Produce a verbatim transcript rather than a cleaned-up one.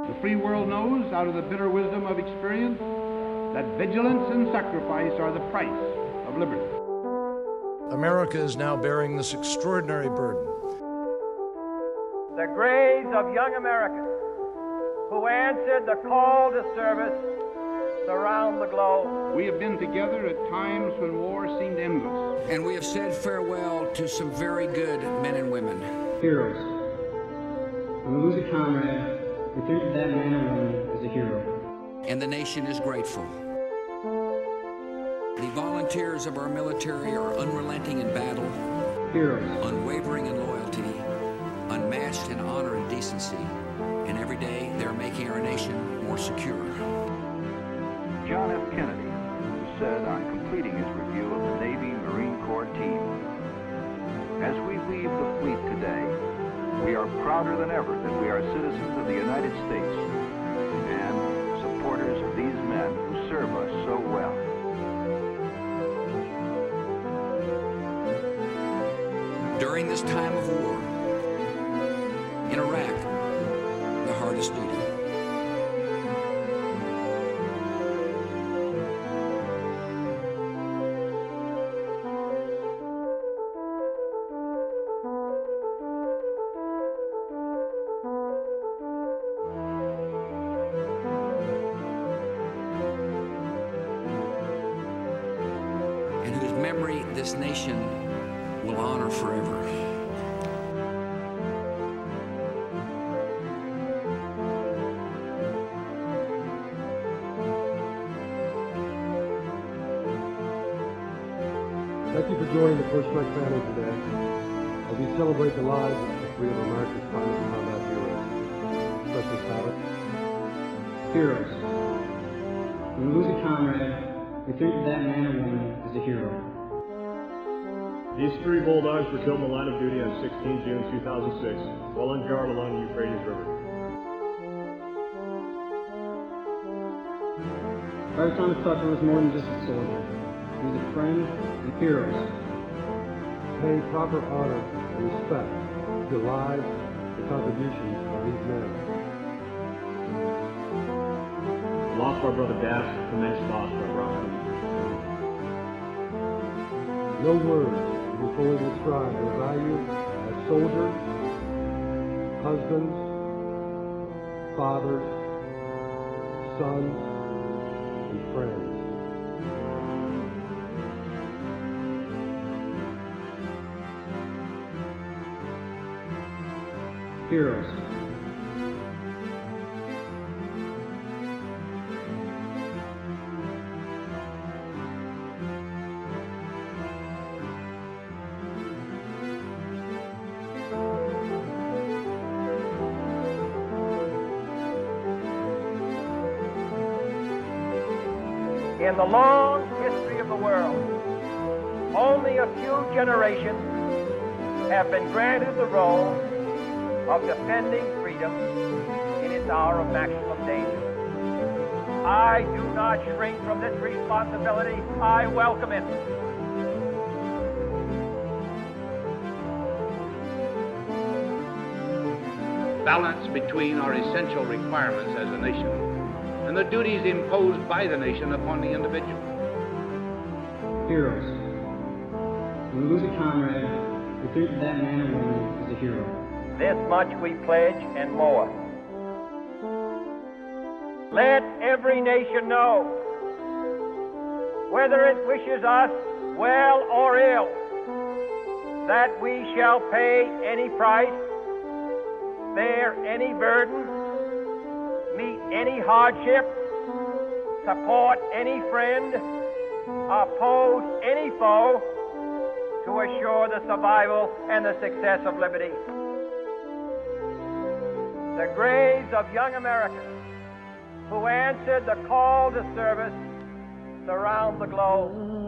The free world knows, out of the bitter wisdom of experience, that vigilance and sacrifice are the price of liberty. America is now bearing this extraordinary burden. The graves of young Americans who answered the call to service surround the globe. We have been together at times when war seemed endless. And we have said farewell to some very good men and women. Heroes. When we lose a comrade, we think of that man or woman as a hero. And the nation is grateful. The volunteers of our military are unrelenting in battle, Heroes. unwavering in loyalty, unmatched in honor and decency, and every day they're making our nation more secure. John F. Kennedy said on completing his review of the Navy Marine Corps team, "As we leave the fleet today, we are prouder than ever that we are citizens of the United States and supporters of these men who serve us so well." During this time of war, in Iraq, the hardest duty. And whose memory this nation will honor forever. Thank you for joining the First Strike family today as we celebrate the lives of the three of America's finest combat heroes. Special Sabbath. Heroes. When we lose a comrade, we think of that man or woman as a hero. These three Bulldogs were killed in the line of duty on the sixteenth of June two thousand six while on guard along the Euphrates River. Private Thomas Tucker was more than just a soldier. He was a friend and heroes. Pay proper honor and respect to the lives and contributions of these men. The loss of our brother Bass, immense loss for our brother. No words can fully describe their value as soldiers, husbands, fathers, sons, and friends. Heroes. In the long history of the world, only a few generations have been granted the role of defending freedom in its hour of maximum danger. I do not shrink from this responsibility. I welcome it. Balance between our essential requirements as a nation and the duties imposed by the nation upon the individual. Heroes. When we lose a comrade, we think of that man or woman as a hero. This much we pledge and more. Let every nation know, whether it wishes us well or ill, that we shall pay any price, bear any burden, meet any hardship, support any friend, oppose any foe, to assure the survival and the success of liberty. The graves of young Americans who answered the call to service surround the globe.